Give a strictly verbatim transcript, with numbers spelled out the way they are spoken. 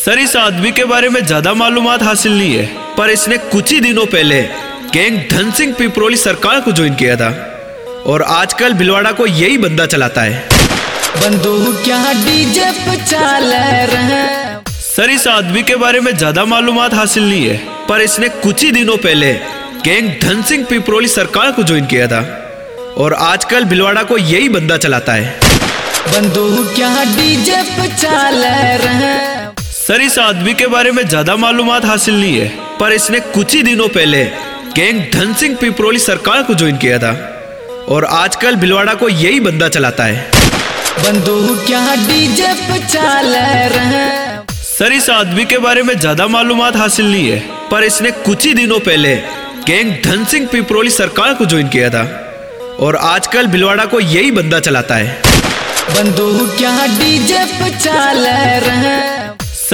Sir इस आदमी के बारे में ज्यादा मालूमात हासिल नहीं है, पर इसने कुछ ही दिनों पहले गैंग धन सिंह पिपरोली सरकार को ज्वाइन किया था और आजकल भिलवाड़ा को यही बंदा चलाता है। बंदूक क्या डीजे पे चल रहे। सर इस आदमी के बारे में ज्यादा मालूमात हासिल नहीं है, पर इसने कुछ ही दिनों पहले गैंग धन सिंह पिपरोली सरकार को ज्वाइन किया था और आजकल भिलवाड़ा को यही बंदा चलाता है। बंदूक क्या डीजे पे चल रहे। सर इस आदमी के बारे में ज्यादा मालूमात हासिल नहीं है, पर इसने कुछ ही दिनों पहले गैंग धन सिंह पिपरोली सरकार को ज्वाइन किया था और आजकल भिलवाड़ा को यही बंदा चलाता है। बंदूक क्या डीजे पे चल रहे। सर इस आदमी के बारे में ज्यादा मालूमात हासिल नहीं है, पर इसने कुछ ही दिनों पहले गैंग धन सिंह पिपरोली सरकार को ज्वाइन किया था और आजकल भिलवाड़ा को यही बंदा चलाता है। बंदूक क्या डीजे पे चल रहे।